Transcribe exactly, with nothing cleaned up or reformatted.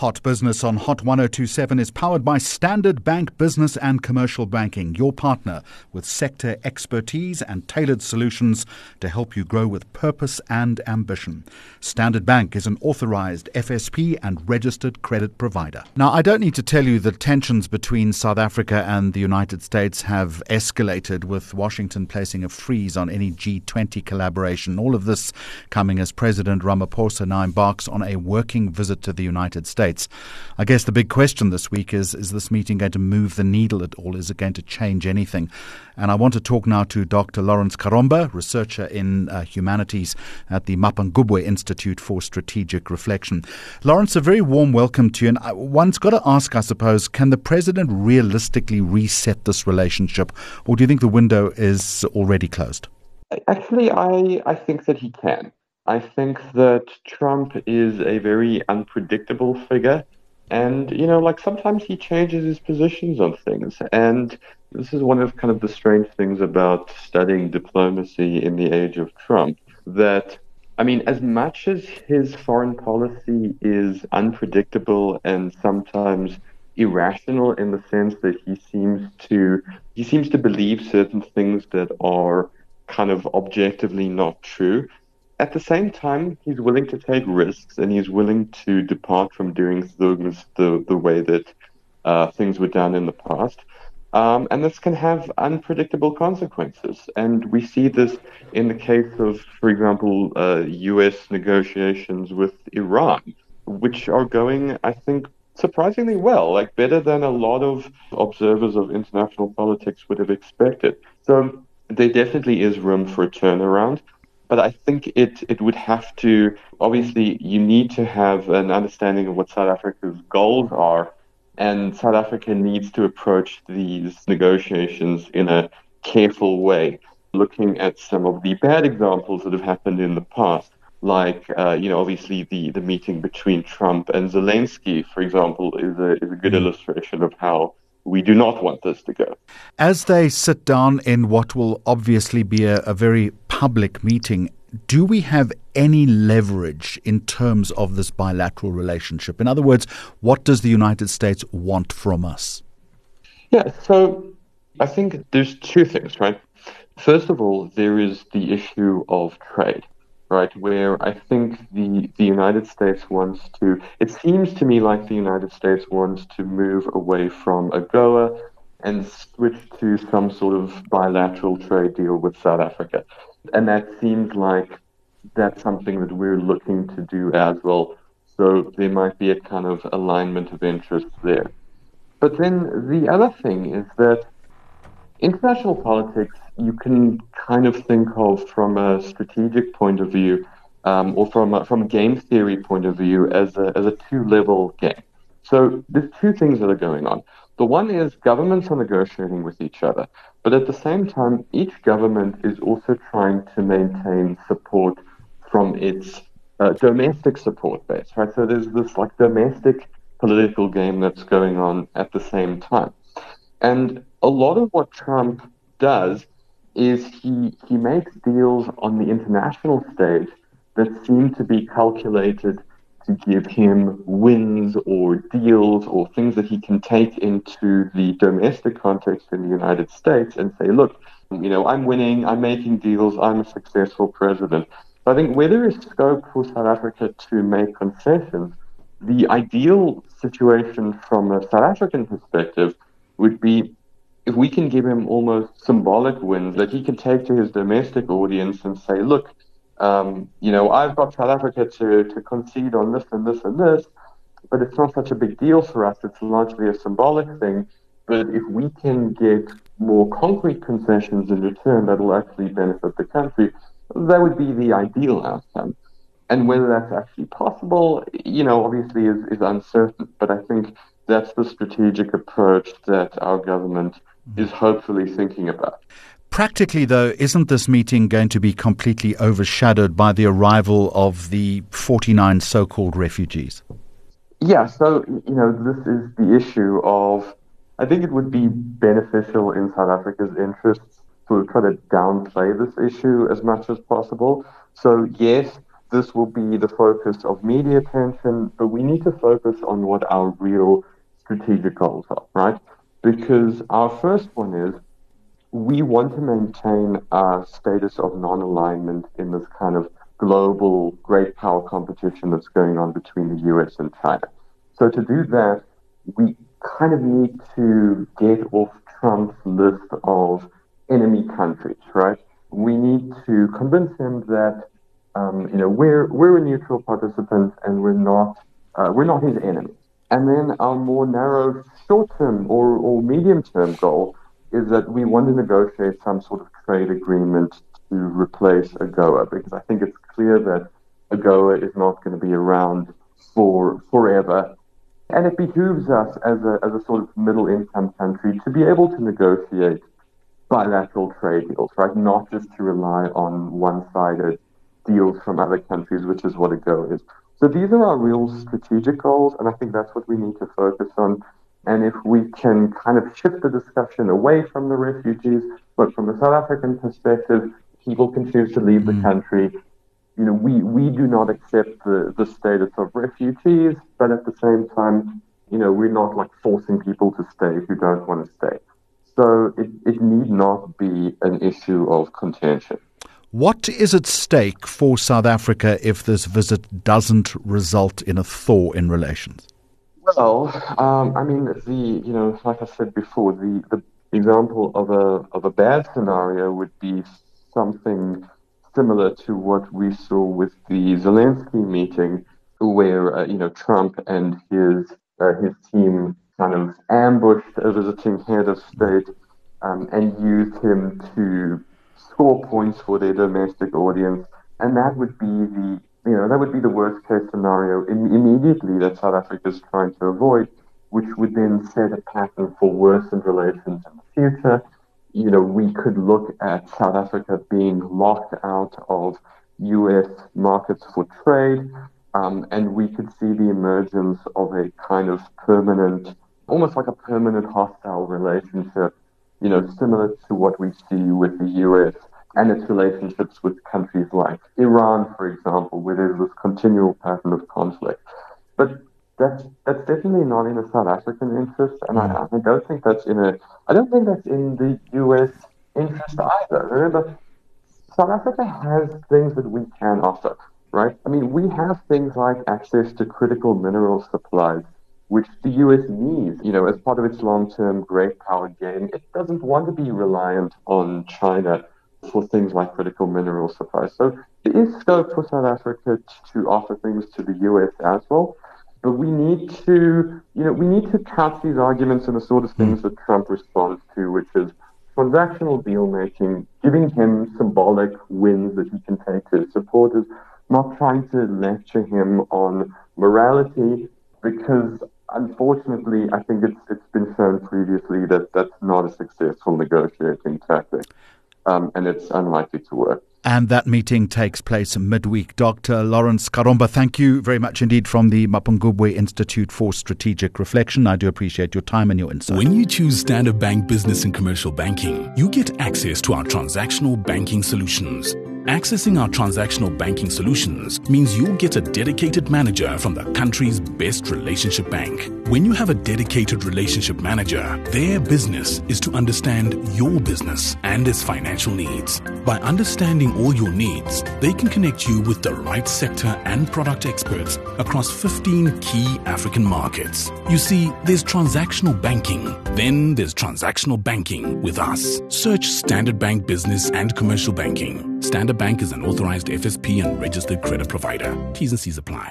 Hot Business on Hot ten twenty-seven is powered by Standard Bank Business and Commercial Banking, your partner with sector expertise and tailored solutions to help you grow with purpose and ambition. Standard Bank is an authorized F S P and registered credit provider. Now, I don't need to tell you that tensions between South Africa and the United States have escalated, with Washington placing a freeze on any G twenty collaboration. All of this coming as President Ramaphosa now embarks on a working visit to the United States. I guess the big question this week is, is this meeting going to move the needle at all? Is it going to change anything? And I want to talk now to Doctor Lawrence Karomba, researcher in uh, humanities at the Mapungubwe Institute for Strategic Reflection. Lawrence, a very warm welcome to you. And I, one's got to ask, I suppose, can the president realistically reset this relationship, or do you think the window is already closed? Actually, I, I think that he can. I think that Trump is a very unpredictable figure. And, you know, like sometimes he changes his positions on things. And this is one of kind of the strange things about studying diplomacy in the age of Trump, that, I mean, as much as his foreign policy is unpredictable and sometimes irrational in the sense that he seems to he seems to believe certain things that are kind of objectively not true. At the same time, he's willing to take risks and he's willing to depart from doing things the, the way that uh, things were done in the past. Um, and this can have unpredictable consequences. And we see this in the case of, for example, uh, U S negotiations with Iran, which are going, I think, surprisingly well, like better than a lot of observers of international politics would have expected. So there definitely is room for a turnaround. But I think it, it would have to, obviously, you need to have an understanding of what South Africa's goals are. And South Africa needs to approach these negotiations in a careful way, looking at some of the bad examples that have happened in the past. Like, uh, you know, obviously the, the meeting between Trump and Zelensky, for example, is a, is a good illustration of how we do not want this to go. As they sit down in what will obviously be a, a very public meeting, do we have any leverage in terms of this bilateral relationship? In other words, what does the United States want from us? Yeah, so I think there's two things, right? First of all, there is the issue of trade, right, where I think the, the United States wants to, it seems to me like the United States wants to move away from AGOA and switch to some sort of bilateral trade deal with South Africa. And that seems like that's something that we're looking to do as well. So there might be a kind of alignment of interests there. But then the other thing is that international politics, you can kind of think of from a strategic point of view, um, or from a, from a game theory point of view, as a as a two-level game. So there's two things that are going on. The one is governments are negotiating with each other, but at the same time, each government is also trying to maintain support from its uh, domestic support base, right? So there's this like domestic political game that's going on at the same time. And a lot of what Trump does is he he makes deals on the international stage that seem to be calculated to give him wins or deals or things that he can take into the domestic context in the United States and say, look, you know, I'm winning, I'm making deals, I'm a successful president. So I think where there is scope for South Africa to make concessions, the ideal situation from a South African perspective would be if we can give him almost symbolic wins that he can take to his domestic audience and say, look, um, you know, I've got South Africa to, to concede on this and this and this, but it's not such a big deal for us. It's largely a symbolic thing. But if we can get more concrete concessions in return that will actually benefit the country, that would be the ideal outcome. And whether that's actually possible, you know, obviously is, is uncertain. But I think that's the strategic approach that our government is hopefully thinking about. Practically, though, isn't this meeting going to be completely overshadowed by the arrival of the forty-nine so-called refugees? Yeah, so, you know, this is the issue of, I think it would be beneficial in South Africa's interests to try to downplay this issue as much as possible. So, yes, this will be the focus of media attention, but we need to focus on what our real strategic goals are, right? Because our first one is we want to maintain our status of non-alignment in this kind of global great power competition that's going on between the U S and China. So to do that, we kind of need to get off Trump's list of enemy countries, right? We need to convince him that um, you know we're we're a neutral participant and we're not uh, we're not his enemy. And then our more narrow short-term or, or medium-term goal is that we want to negotiate some sort of trade agreement to replace AGOA, because I think it's clear that AGOA is not going to be around for forever. And it behooves us as a, as a sort of middle-income country to be able to negotiate bilateral trade deals, right? Not just to rely on one-sided deals from other countries, which is what AGOA is. So these are our real strategic goals, and I think that's what we need to focus on. And if we can kind of shift the discussion away from the refugees, but from the South African perspective, people can choose to leave the country. You know, we, we do not accept the, the status of refugees, but at the same time, you know, we're not like forcing people to stay who don't want to stay. So it, it need not be an issue of contention. What is at stake for South Africa if this visit doesn't result in a thaw in relations? Well, um, I mean, the you know, like I said before, the, the example of a of a bad scenario would be something similar to what we saw with the Zelensky meeting, where uh, you know Trump and his uh, his team kind of ambushed a visiting head of state um, and used him to score points for their domestic audience, and that would be the you know that would be the worst case scenario in, immediately that South Africa is trying to avoid, which would then set a pattern for worsened relations in the future. You know, we could look at South Africa being locked out of U S markets for trade, um, and we could see the emergence of a kind of permanent, almost like a permanent hostile relationship, you know, similar to what we see with the U S and its relationships with countries like Iran, for example, where there's this continual pattern of conflict. But that's that's definitely not in the South African interest, and I, I don't think that's in a I don't think that's in the U S interest either. Remember, South Africa has things that we can offer, right? I mean, we have things like access to critical mineral supplies, which the U S needs, you know, as part of its long-term great power game. It doesn't want to be reliant on China for things like critical mineral supplies. So there is scope for South Africa to offer things to the U S as well. But we need to, you know, we need to couch these arguments in the sort of things that Trump responds to, which is transactional deal making, giving him symbolic wins that he can take to his supporters, not trying to lecture him on morality, because unfortunately, I think it's it's been shown previously that that's not a successful negotiating tactic, um, and it's unlikely to work. And that meeting takes place midweek. Doctor Lawrence Karomba, thank you very much indeed from the Mapungubwe Institute for Strategic Reflection. I do appreciate your time and your insight. When you choose Standard Bank Business and Commercial Banking, you get access to our transactional banking solutions. Accessing our transactional banking solutions means you'll get a dedicated manager from the country's best relationship bank. When you have a dedicated relationship manager, their business is to understand your business and its financial needs. By understanding all your needs, they can connect you with the right sector and product experts across fifteen key African markets. You see, there's transactional banking, then there's transactional banking with us. Search Standard Bank Business and Commercial Banking. Standard Bank is an authorized F S P and registered credit provider. T's and C's apply.